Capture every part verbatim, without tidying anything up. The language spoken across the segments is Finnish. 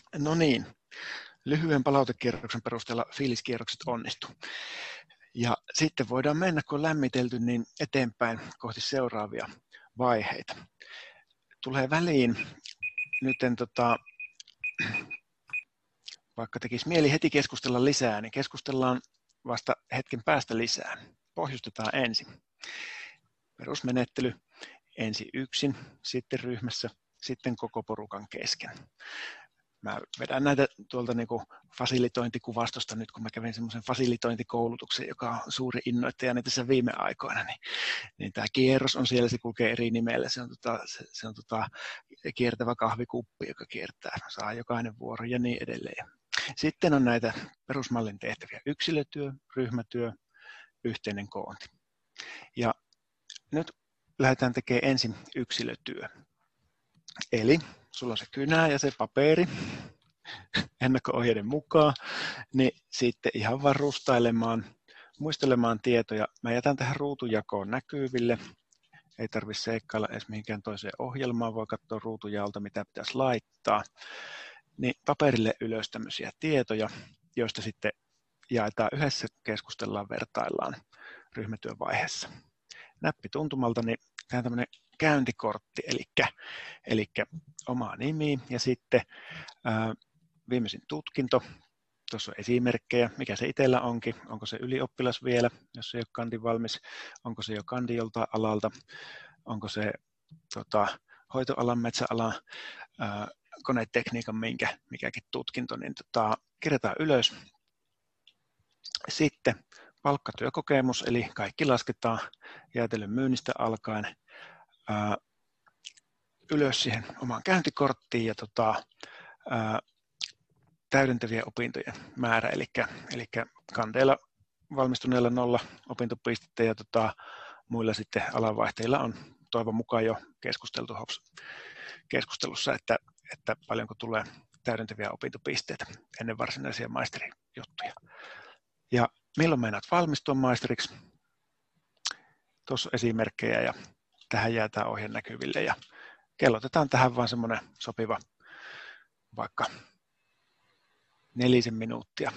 No niin, lyhyen palautekierroksen perusteella fiiliskierrokset onnistu. Ja sitten voidaan mennä, kun on lämmitelty, niin eteenpäin kohti seuraavia vaiheita. Tulee väliin nyt en, tota, vaikka tekisi mieli heti keskustella lisää, niin keskustellaan vasta hetken päästä lisää. Pohjustetaan ensin. Perusmenettely ensin yksin, sitten ryhmässä, sitten koko porukan kesken. Mä vedän näitä tuolta niin kuin fasilitointikuvastosta nyt, kun mä kävin semmoisen fasilitointikoulutuksen, joka on suuri innoittajani tässä viime aikoina, niin, niin tämä kierros on siellä, se kulkee eri nimellä. Se on, tota, se, se on tota, kiertävä kahvikuppi, joka kiertää, saa jokainen vuoro ja niin edelleen. Sitten on näitä perusmallin tehtäviä: yksilötyö, ryhmätyö, yhteinen koonti. Ja nyt lähdetään tekemään ensin yksilötyö. Eli sulla on se kynä ja se paperi ennakko-ohjeiden mukaan, niin sitten ihan vaan rustailemaan, muistelemaan tietoja. Mä jätän tähän ruutujakoon näkyville. Ei tarvitse seikkailla edes mihinkään toiseen ohjelmaan, voi katsoa ruutujalta, mitä pitäisi laittaa. Niin paperille ylös tämmöisiä tietoja, joista sitten jaetaan yhdessä, keskustellaan, vertaillaan ryhmätyövaiheessa. Näppi tuntumalta, niin tämä on tämmöinen käyntikortti, eli, eli oma nimi ja sitten ää, viimeisin tutkinto. Tuossa on esimerkkejä, mikä se itsellä onkin, onko se ylioppilas vielä, jos se ei ole kandin valmis, onko se jo kandi joltain alalta, onko se tota, hoitoalan, metsäalan, ää, konetekniikan, minkä, mikäkin tutkinto, niin tota, kirjataan ylös. Sitten palkkatyökokemus, eli kaikki lasketaan jäätelön myynnistä alkaen ää, ylös siihen omaan käyntikorttiin ja tota, ää, täydentävien opintojen määrä, eli, eli kanteella valmistuneilla nolla opintopistettä ja tota, muilla sitten alanvaihtajilla on toivon mukaan jo keskusteltu keskustelussa, että, että paljonko tulee täydentäviä opintopisteitä ennen varsinaisia maisterijuttuja. Ja milloin meinaat valmistua maisteriksi? Tuossa on esimerkkejä ja tähän jää tämä ohje näkyville ja kellotetaan tähän vaan semmoinen sopiva vaikka nelisen minuuttia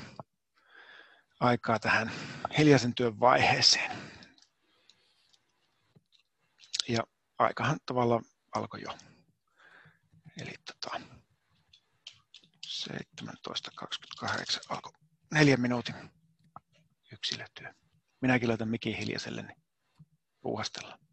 aikaa tähän hiljaisen työn vaiheeseen. Ja aikahan tavallaan alkoi jo. Eli tota, seitsemäntoista kaksikymmentäkahdeksan alkoi neljän minuutin yksilötyö. Minäkin laitan mikin hiljaiselle, niin puuhastellaan.